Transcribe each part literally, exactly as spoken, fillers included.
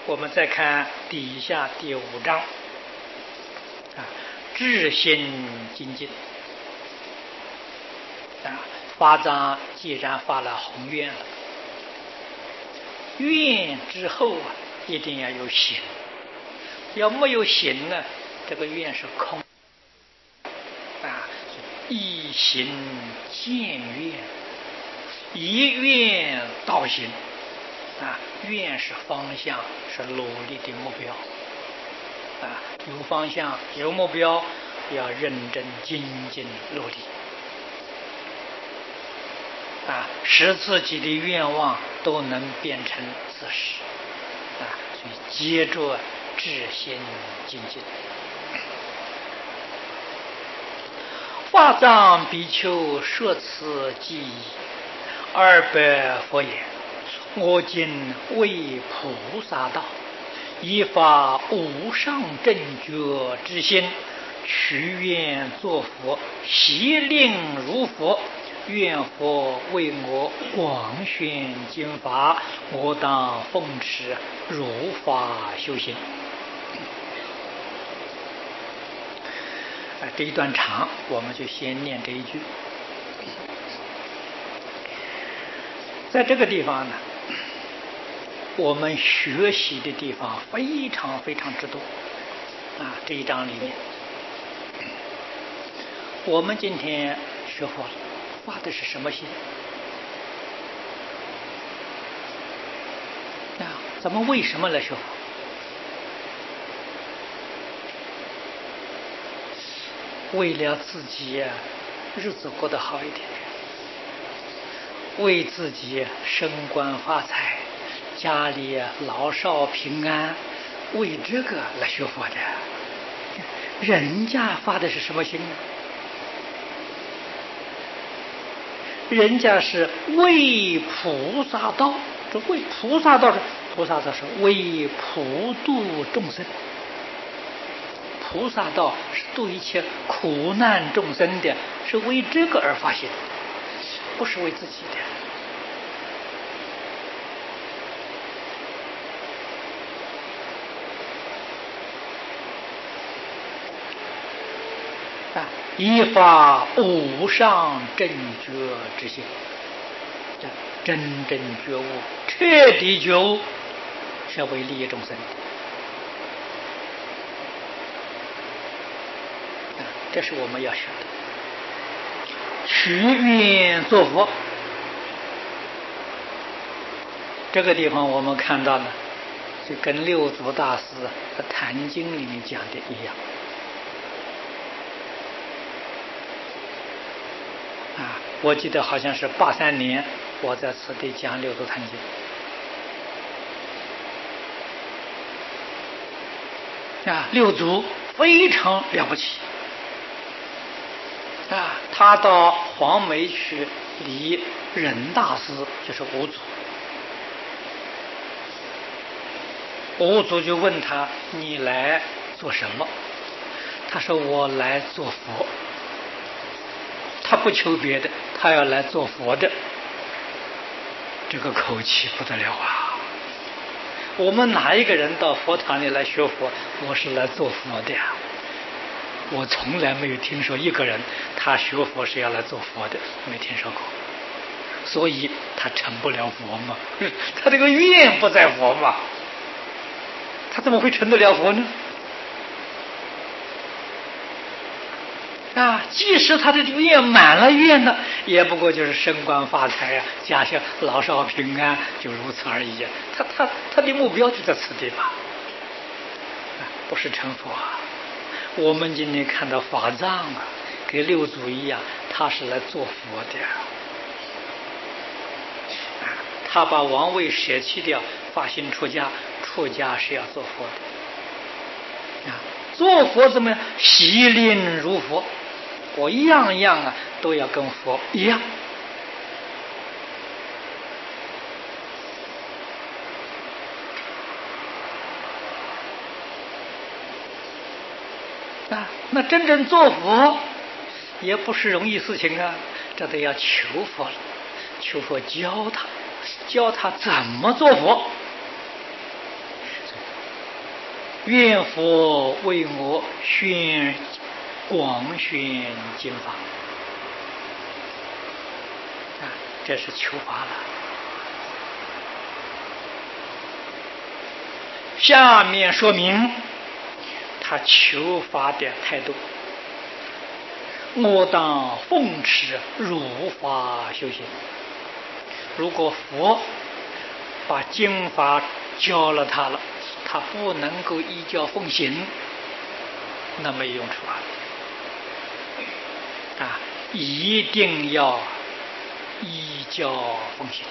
我们再看底下第五章啊，至心精进啊，发藏既然发了宏愿了，愿之后啊，一定要有行，要没有行呢，这个愿是空啊。一行见愿，一愿到行啊，愿是方向，是努力的目标啊，有方向有目标，要认真精进努力啊，使自己的愿望都能变成事实啊，所以接着至心精进。法藏比丘说此记忆，二百佛言：我今为菩萨道，依发无上正觉之心，许愿作佛，悉令如佛。愿佛为我广宣经法，我当奉持如法修行。这一段长，我们就先念这一句。在这个地方呢，我们学习的地方非常非常之多啊！这一章里面，我们今天学佛了，发的是什么心啊？咱们为什么来学佛？为了自己日子过得好一点，为自己升官发财，家里老少平安，为这个来学佛的。人家发的是什么心呢？人家是为菩萨道，这为菩萨道，菩萨道是为普度众生。菩萨道是度一切苦难众生的，是为这个而发心，不是为自己的啊！依发无上正觉之心，真正觉悟、彻底觉悟，是为利益众生的。这是我们要学的。许愿作佛，这个地方我们看到呢，就跟六祖大师在《坛经》里面讲的一样啊。我记得好像是八三年，我在此地讲六祖坛经啊，六祖非常了不起。啊，他到黄梅去礼忍大师，就是五祖。五祖就问他：“你来做什么？”他说：“我来做佛。”他不求别的，他要来做佛的。这个口气不得了啊！我们哪一个人到佛堂里来学佛？我是来做佛的呀。我从来没有听说一个人他学佛是要来做佛的，没听说过，所以他成不了佛嘛。他这个愿不在佛嘛，他怎么会成得了佛呢？啊，即使他的这个愿满了愿呢，也不过就是升官发财啊，家乡老少平安，就如此而已。他他他的目标就在此地方，啊，不是成佛啊。我们今天看到法藏啊，跟六祖一样，他是来做佛的啊，他把王位舍弃掉，发心出家，出家是要做佛的啊。做佛怎么样？悉令如佛，我一样一样啊，都要跟佛一样。啊，那真正做佛也不是容易事情啊，这得要求佛了，求佛教他，教他怎么做佛。 愿佛为我宣广宣经法啊，这是求法了。下面说明他求法的态度：我当奉持如法修行。如果佛把经法教了他了，他不能够依教奉行，那没用处啊！啊，一定要依教奉行，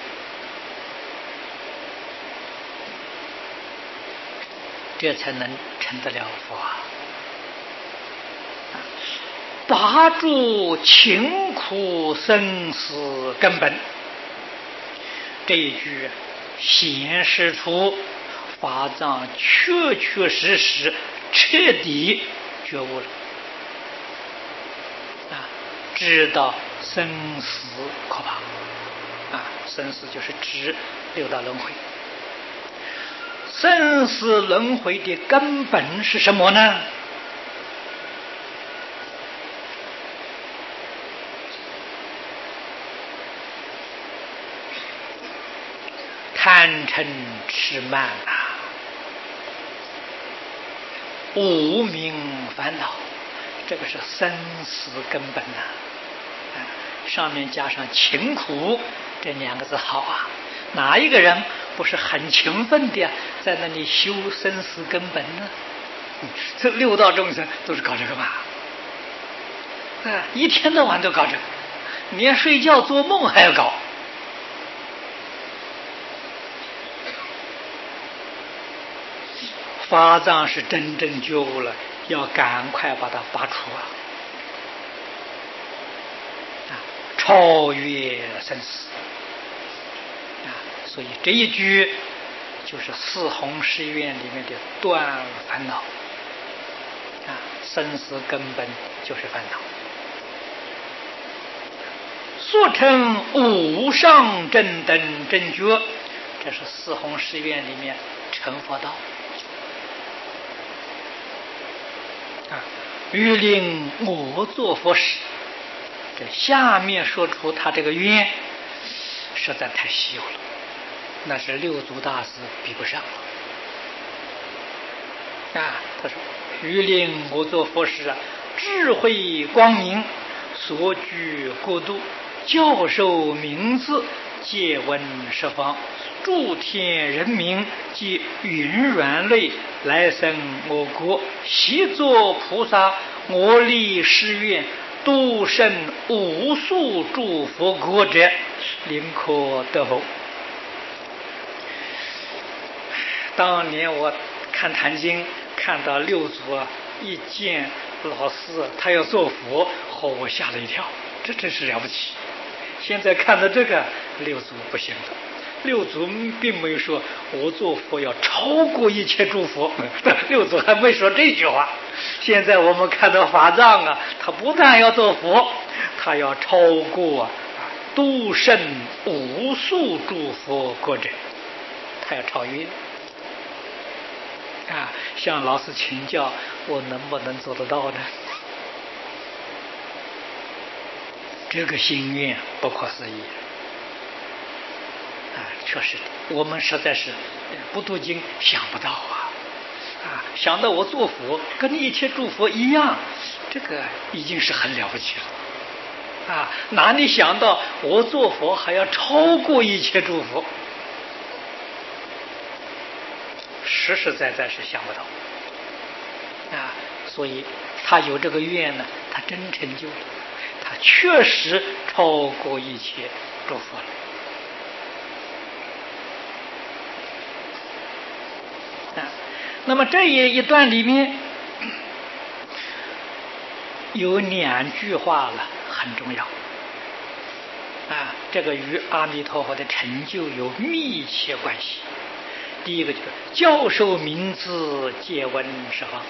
这才能成得了佛啊！拔住勤苦生死根本，这一句显示出法藏确确实实彻底觉悟了啊，知道生死可怕啊，生死就是指六道轮回。生死轮回的根本是什么呢？贪嗔痴慢啊，无明烦恼，这个是生死根本呐、啊。上面加上勤苦这两个字好啊，哪一个人不是很勤奋的在那里修生死根本呢？嗯、这六道众生都是搞这个嘛，啊，一天到晚都搞这个，连睡觉做梦还要搞。法藏是真正觉悟了，要赶快把它拔除啊！啊，超越生死啊！所以这一句就是四弘誓愿里面的断烦恼啊，生死根本就是烦恼，速成无上正等正觉，这是四弘誓愿里面成佛道。欲令我做佛时，这下面说出他这个愿实在太稀有了，那是六祖大师比不上啊！他说：“欲令我做佛时啊，智慧光明，所居国度，教授名字，借闻十方，诸天人民及云软类来生我国，习作菩萨，我立誓愿，度生无数诸佛国者，宁可得否？”当年我看《坛经》，看到六祖啊，一见老师他要做佛，哦，我吓了一跳，这真是了不起。现在看到这个，六祖不行了。六祖并没有说我做佛要超过一切诸佛，六祖还没说这句话。现在我们看到法藏啊，他不但要做佛，他要超过啊度生无数诸佛国者，他要超越啊！向老师请教，我能不能做得到呢？这个心愿不可思议啊！确实，我们实在是不读经想不到啊！啊，想到我做佛跟一切诸佛一样，这个已经是很了不起了啊！哪里想到我做佛还要超过一切诸佛？实实在在是想不到啊！所以他有这个愿呢，他真成就了，他确实超过一切诸佛了啊！那么这一段里面有两句话了，很重要啊！这个与阿弥陀佛的成就有密切关系。第一个就是教授名字，借闻十方。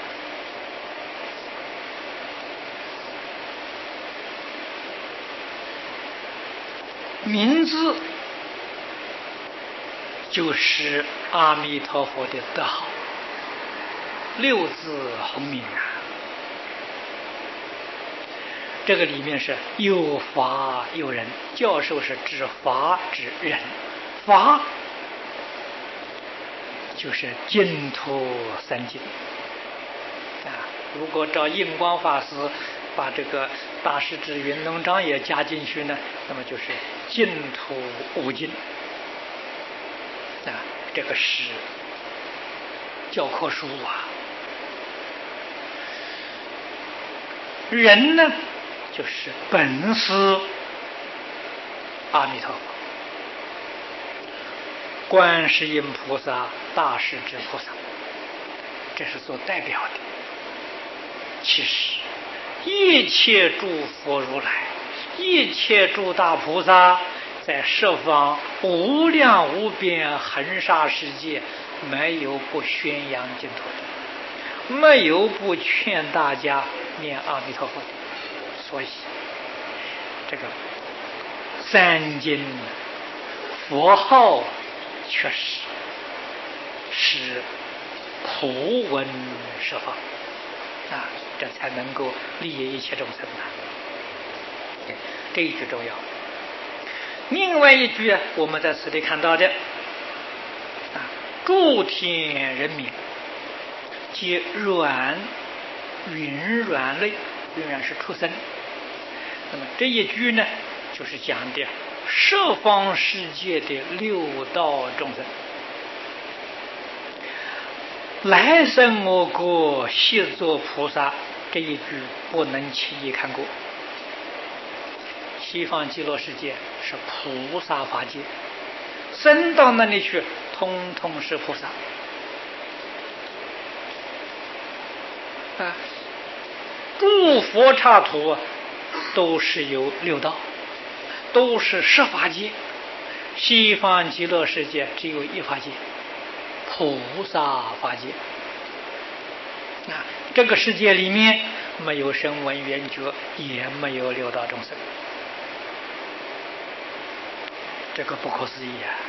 名字就是阿弥陀佛的德号六字洪名啊。这个里面是有法有人，教授是指法指人，法就是净土三经啊。如果照印光法师把这个大师指云龙章也加进去呢，那么就是净土五经啊。这个是教科书啊。人呢，就是本师阿弥陀佛、观世音菩萨、大势至菩萨，这是所代表的。其实一切诸佛如来，一切诸大菩萨，在十方无量无边恒沙世界，没有不宣扬净土的，没有不劝大家念阿弥陀佛的。所以这个三经佛号确实是普闻十方啊，这才能够利益一切众生啊。这一句重要。另外一句我们在此里看到的啊，诸天人民皆软云软类，云软是畜生。那么这一句呢，就是讲的十方世界的六道众生。来生我国悉作菩萨，这一句不能轻易看过。西方极乐世界是菩萨法界，升到那里去通通是菩萨啊。诸佛刹土都是有六道，都是十法界。西方极乐世界只有一法界，菩萨法界啊。这个世界里面没有声闻缘觉，也没有六道众生，这个不可思议啊！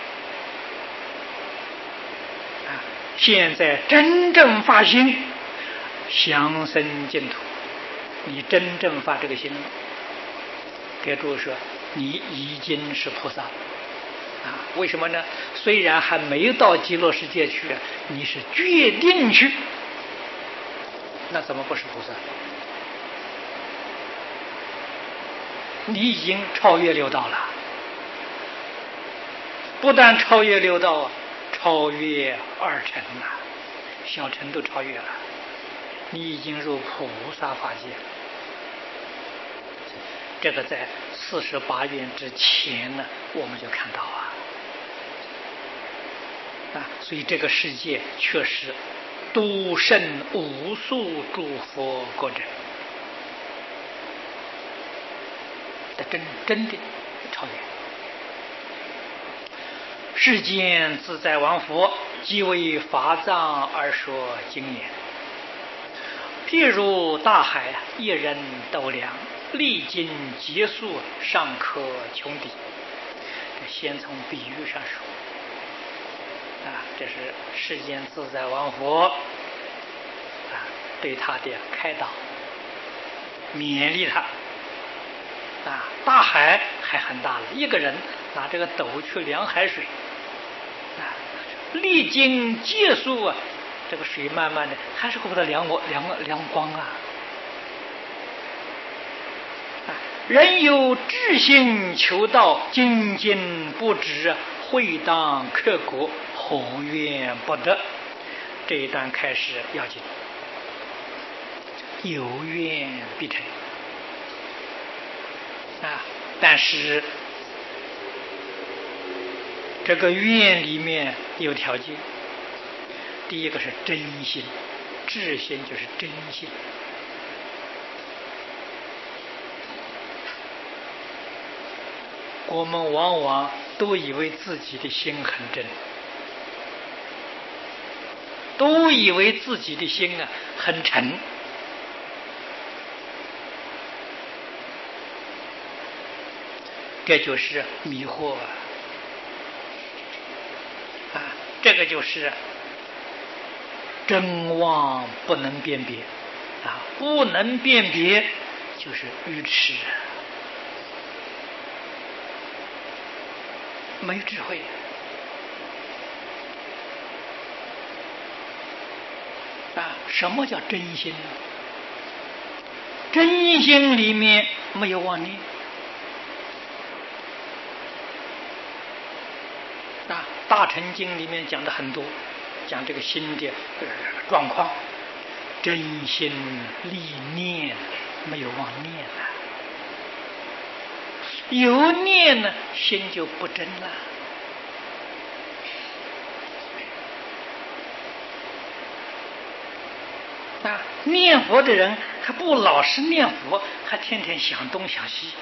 啊，现在真正发心降生净土，你真正发这个心，给诸位说，你已经是菩萨啊！为什么呢？虽然还没到极乐世界去，你是决定去，那怎么不是菩萨？你已经超越六道了，不但超越六道，超越二乘了，小乘都超越了，你已经入菩萨法界。这个在四十八愿之前呢，我们就看到啊，啊，所以这个世界确实都胜无数诸佛国者，真真的超越。世间自在王佛，即为法藏而说经言。譬如大海，一人斗量，历经劫数，尚可穷抵。这先从比喻上说啊，这是世间自在王佛啊对他的开导，勉励他啊。大海还很大了，一个人拿这个斗去量海水啊，历经劫数啊，这个水慢慢的还是会把它量我量量光啊。啊，人有志心求道，精进不止，会当刻骨，何怨不得？这一段开始要紧，有愿必成啊！但是这个愿里面有条件，第一个是真心，志心就是真心。我们往往都以为自己的心很真，都以为自己的心啊很诚，这就是迷惑啊！啊，这个就是真妄不能辨别啊，不能辨别就是愚痴，没智慧。啊，什么叫真心呢？真心里面没有妄念啊，《大乘经》里面讲的很多，讲这个心的呃状况，真心立念，没有妄念了。有念呢，心就不真了。啊，念佛的人还不老实念佛，还天天想东想西，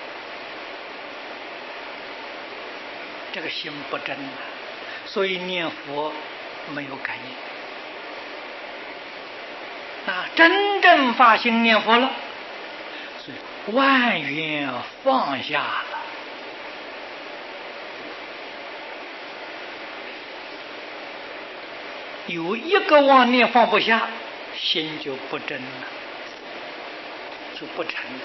这个心不真了，所以念佛没有感应。啊，真正发心念佛了，所以万缘放下了。有一个妄念放不下，心就不真了，就不成了。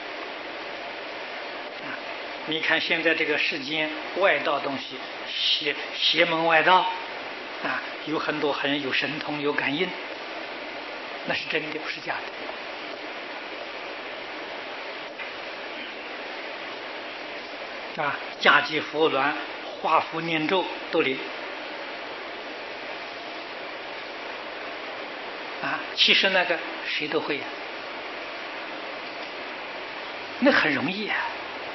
啊，你看现在这个世间外道东西，邪邪门外道啊，有很多很有神通有感应，那是真的，不是假的。啊，家祭佛鸾、画符念咒都灵。啊，其实那个谁都会呀、啊，那很容易啊。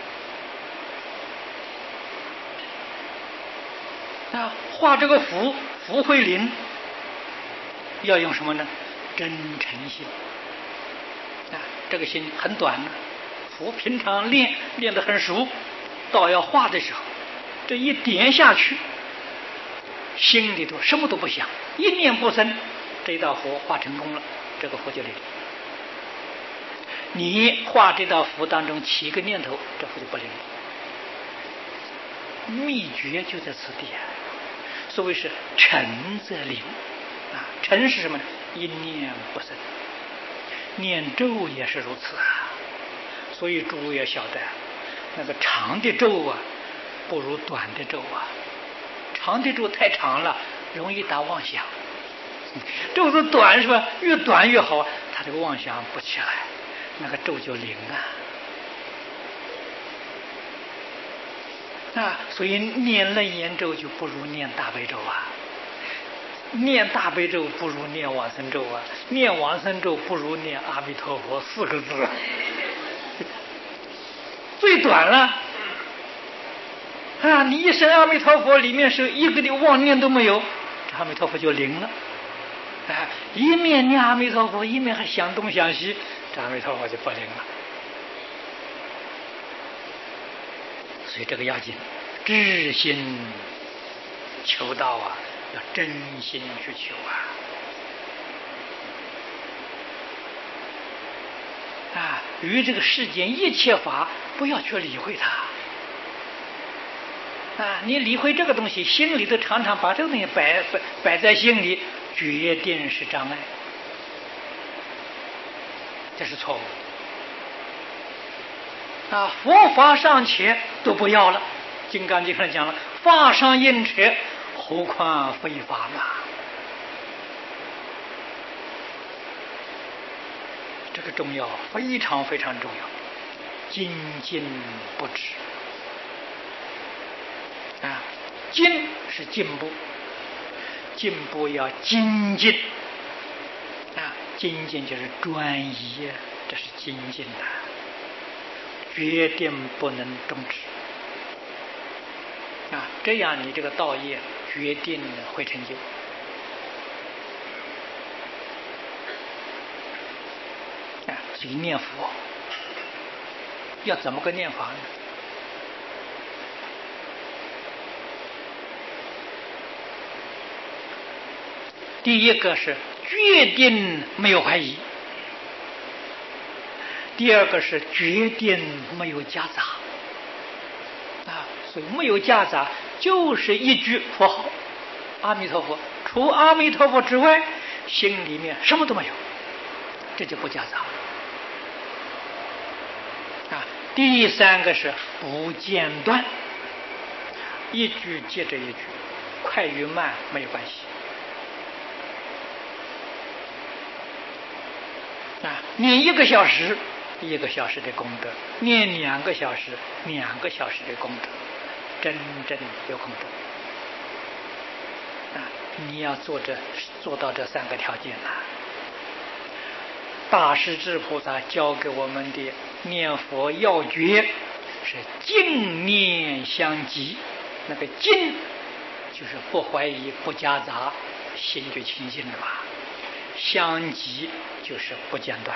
啊，画这个符，符会灵，要用什么呢？真诚心。啊，这个心很短呢，符平常练练得很熟，到要画的时候，这一点下去，心里头什么都不想，一念不生。这道符画成功了，这个符就灵。你画这道符当中起一个念头，这符就不灵。秘诀就在此地啊！所谓是诚则灵啊，诚是什么呢？一念不生。念咒也是如此啊，所以诸位要晓得，那个长的咒啊，不如短的咒啊。长的咒太长了，容易打妄想。咒子短是吧？越短越好，他这个妄想不起来，那个咒就灵啊！啊，所以念楞严咒就不如念大悲咒啊，念大悲咒不如念往生咒啊，念往生咒不如念阿弥陀佛四个字，最短了啊！你一声阿弥陀佛里面是一个的妄念都没有，阿弥陀佛就灵了。啊，一面念阿弥陀佛，一面还想东想西，这阿弥陀佛就不灵了。所以这个要紧，知心求道啊，要真心去求啊！啊，与这个世间一切法不要去理会它。啊，你理会这个东西，心里头常常把这个东西摆摆摆在心里，决定是障碍，这是错误。啊，佛法尚且都不要了，《金刚经》上讲了，法上应舍，何况非法嘛？这个重要，非常非常重要，精进不止。啊，进是进步，进步要精进啊，精进就是专一，这是精进的，决定不能终止啊，这样你这个道业决定会成就啊。所以念佛要怎么个念法呢？第一个是决定没有怀疑，第二个是决定没有夹杂啊，所以没有夹杂就是一句佛号阿弥陀佛，除阿弥陀佛之外， 心里面什么都没有，这就不夹杂啊。第三个是不间断，一句接着一句，快与慢没有关系啊。念一个小时，一个小时的功德；念两个小时，两个小时的功德，真正有功德啊！你要做这做到这三个条件呐、啊。大势至菩萨教给我们的念佛要诀是净念相继，那个净就是不怀疑不夹杂，心就清净了嘛。相继就是不间断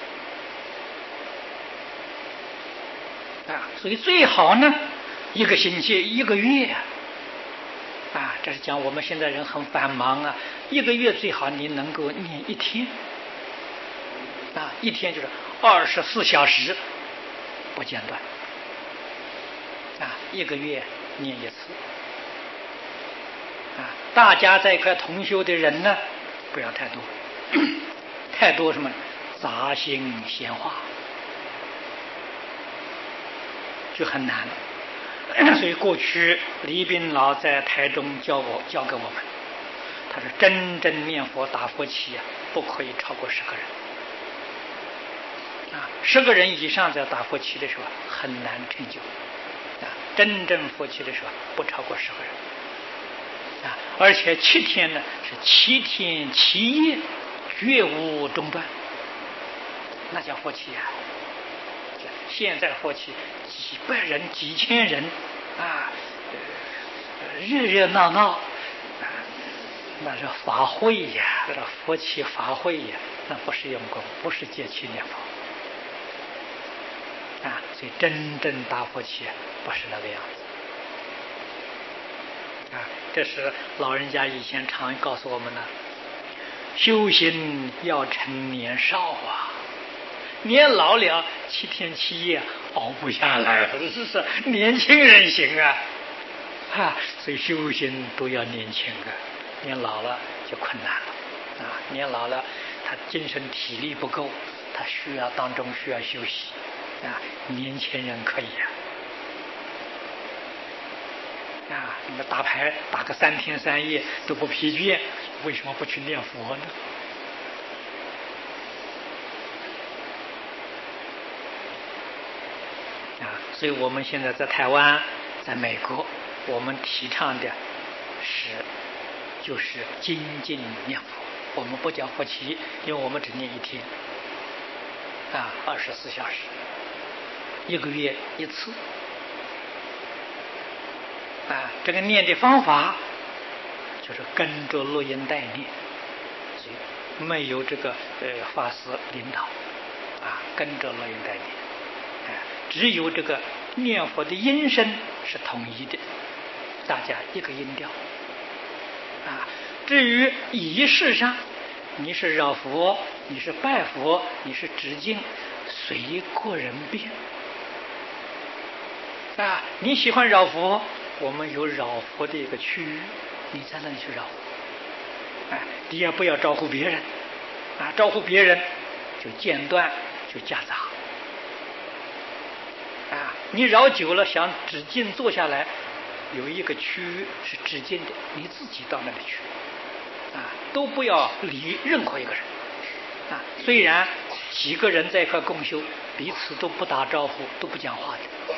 啊，所以最好呢一个星期一个月啊，这是讲我们现在人很繁忙啊，一个月最好你能够念一天啊，一天就是二十四小时不间断啊，一个月念一次啊。大家在一块同修的人呢，不要太多，太多什么杂心闲话就很难。所以过去李炳老在台中教我教给我们，他说真正念佛打佛七啊，不可以超过十个人啊，十个人以上在打佛七的时候很难成就啊，真正佛七的时候不超过十个人啊，而且七天呢是七天七夜绝无中断，那叫佛七啊。现在佛七几百人几千人啊，热热闹闹、啊、那是法会呀，那是佛七法会呀，那不是用功，不是节气念佛啊。所以真正打佛七不是那个样子啊。这是老人家以前常告诉我们的，修行要趁年少啊，年老了七天七夜熬不下来，这是年轻人行啊啊！所以修行都要年轻啊，年老了就困难了啊！年老了，他精神体力不够，他需要当中需要休息啊。年轻人可以啊啊！你们打牌打个三天三夜都不疲倦，为什么不去念佛呢？所以我们现在在台湾在美国，我们提倡的是就是精进念佛，我们不叫佛七，因为我们只念一天啊，二十四小时，一个月一次啊。这个念的方法就是跟着录音带念，所以没有这个呃法师领导啊，跟着录音带念。只有这个念佛的音声是统一的，大家一个音调啊。至于仪式上，你是绕佛，你是拜佛，你是致敬，随个人变啊。你喜欢绕佛，我们有绕佛的一个区域，你在那里去绕佛啊。你也不要招呼别人啊，招呼别人就间断，就夹杂。啊，你绕久了想止境坐下来，有一个区域是止境的，你自己到那里去，啊，都不要理任何一个人，啊，虽然几个人在一块共修，彼此都不打招呼，都不讲话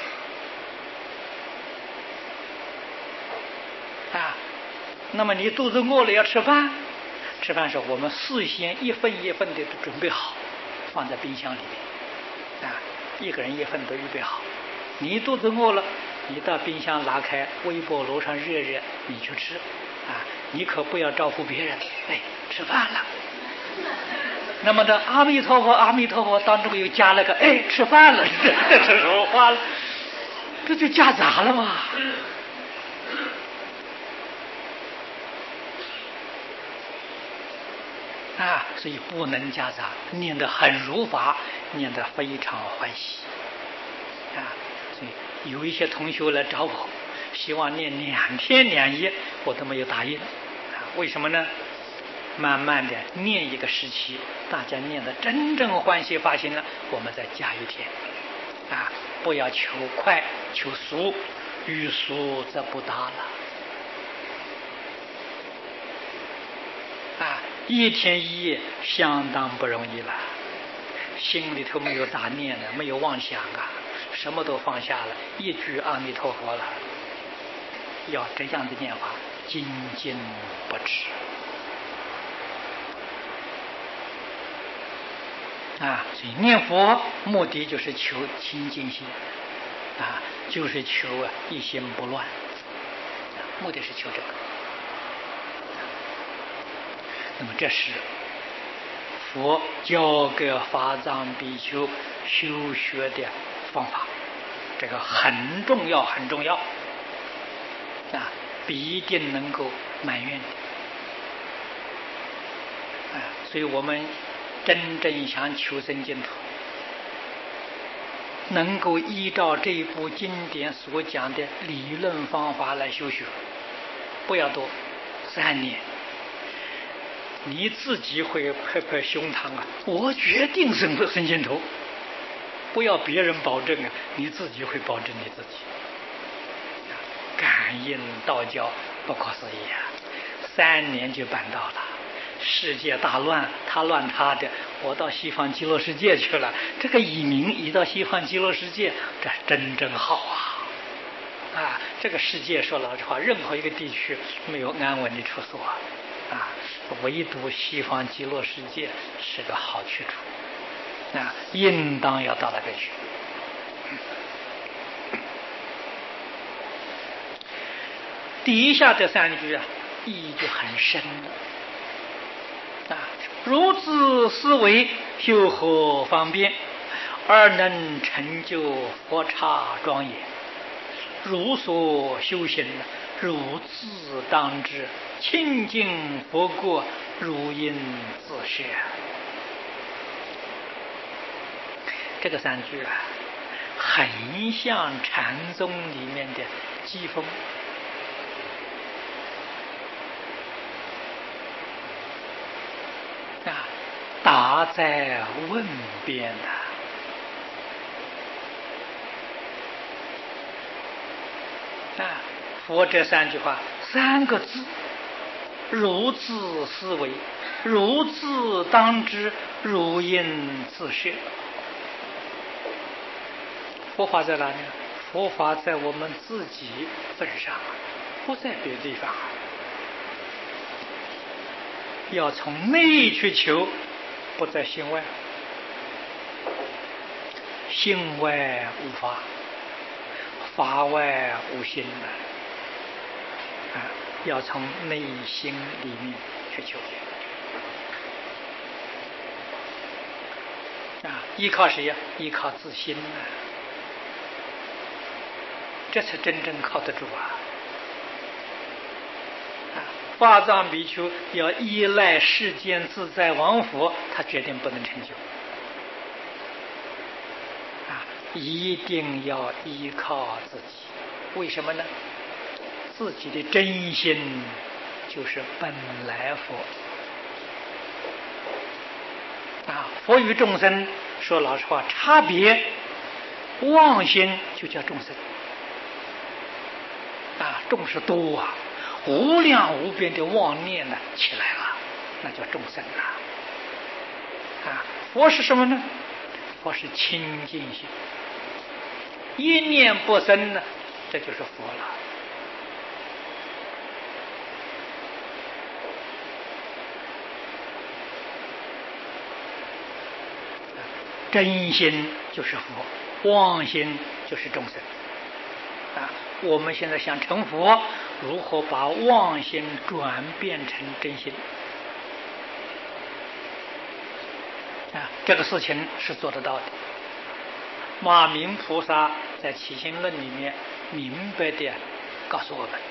的，啊，那么你肚子饿了要吃饭，吃饭时候我们事先一份一份的都准备好，放在冰箱里面。啊，一个人一份都预备好，你肚子饿了，你到冰箱拿开，微波炉上热热，你去吃啊！你可不要招呼别人，哎，吃饭了。那么的阿弥陀佛，阿弥陀佛当中又加了个哎，吃饭了，这这是什么话了？这就夹杂了嘛。啊，所以不能夹杂，念得很如法，念得非常欢喜啊。所以有一些同学来找我，希望念两天两夜，我都没有答应啊。为什么呢？ 慢慢的念一个时期，大家念的真正欢喜发心了，我们再加一天啊，不要求快求速，欲速则不达了啊！一天一夜相当不容易了，心里头没有杂念了，没有妄想啊，什么都放下了，一句阿弥陀佛了。要这样的念法，精进不止啊！所以念佛目的就是求清净心啊，就是求啊一心不乱，目的是求这个。那么这是佛教给法藏比丘修学的方法，这个很重要很重要啊，必定能够满愿的啊！所以我们真正想求生净土，能够依照这一部经典所讲的理论方法来修学，不要多三年，你自己会拍拍胸膛啊，我决定生生净土，不要别人保证啊，你自己会保证你自己。感应道教不可思议啊，三年就办到了。世界大乱，他乱他的，我到西方极乐世界去了。这个移民移到西方极乐世界，这真正好啊！啊，这个世界说老实话，任何一个地区没有安稳的处所啊，唯独西方极乐世界是个好去处啊，应当要到那边去。底下这三句啊，意义就很深了啊！如此思维，修何方便，而能成就佛刹庄严？如所修行，如自当知，清净佛国，如应自摄。这个三句啊，很像禅宗里面的机锋。啊，答在问边呐、啊！啊，佛这三句话，三个字，如自思维，如自当知，如应自摄。佛法在哪里？佛法在我们自己份上，不在别的地方。要从内去求，不在心外。心外无法，法外无心啊！要从内心里面去求啊！依靠谁呀？依靠自心啊！这才真正靠得住啊！法藏比丘要依赖世间自在王佛，他决定不能成就啊！一定要依靠自己。为什么呢？自己的真心就是本来佛啊！佛与众生说老实话，差别妄心就叫众生啊，众是多啊。无量无边的妄念呢起来了，那叫众生啊！啊，佛是什么呢？佛是清净心，一念不生呢，这就是佛了。真心就是佛，妄心就是众生。啊，我们现在想成佛，如何把妄心转变成真心？啊，这个事情是做得到的。马明菩萨在起心论里面明白的告诉我们。